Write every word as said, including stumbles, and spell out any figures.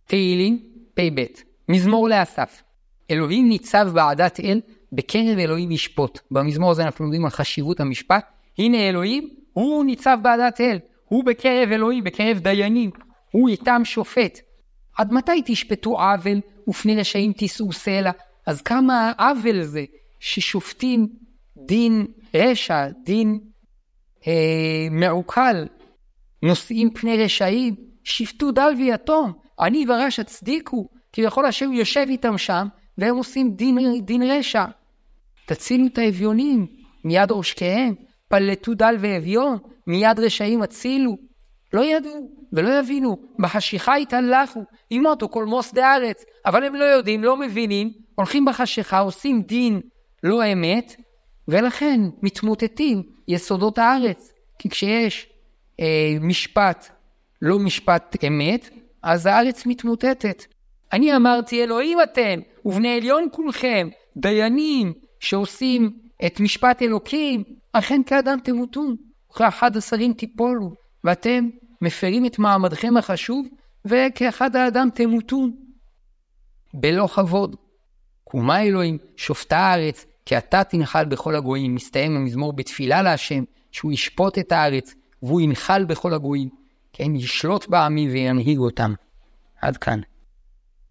תהילים פ"ב. מזמור לאסף. אלוהים ניצב בעדת אל, בקרב אלוהים ישפוט. במזמור הזה אנחנו לומדים על חשיבות המשפט. הנה אלוהים, הוא ניצב בעדת אל, הוא בקרב אלוהים, בקרב דיינים, הוא איתם שופט. עד מתי תשפטו עוול ופני רשעים תישאו סלע? אז כמה עוול זה ששופטים דין רשע, דין אה, מעוקל, נושאים פני רשעים, שפטו דל ויתום, אני ורש הצדיקו, כי יכול השם יושב איתם שם, והם עושים דין, דין רשע. תצילו את האביונים, מיד עושקיהם, פלטו דל ואביון, מיד רשעים הצילו. לא ידעו ולא יבינו, בחשיכה התהלכו, ימותו כל מוסדי הארץ, אבל הם לא יודעים, לא מבינים, הולכים בחשיכה, עושים דין לא אמת, ולכן מתמוטטים יסודות הארץ. כי כשיש אה, משפט, לא משפט אמת, אז הארץ מתמוטטת. אני אמרתי, אלוהים אתם, ובני עליון כולכם, דיינים שעושים את משפט אלוקים, אכן כאדם תמותון, וכאחד השרים תיפולו, ואתם מפרים את מעמדכם החשוב, וכאחד האדם תמותון. בלא כבוד. קומה אלוהים, שופטה הארץ, כי אתה תנחל בכל הגויים. מסתיים המזמור בתפילה להשם, שהוא ישפוט את הארץ, והוא ינחל בכל הגויים, כן, ישלוט בעמי וינהיג אותם. עד כאן.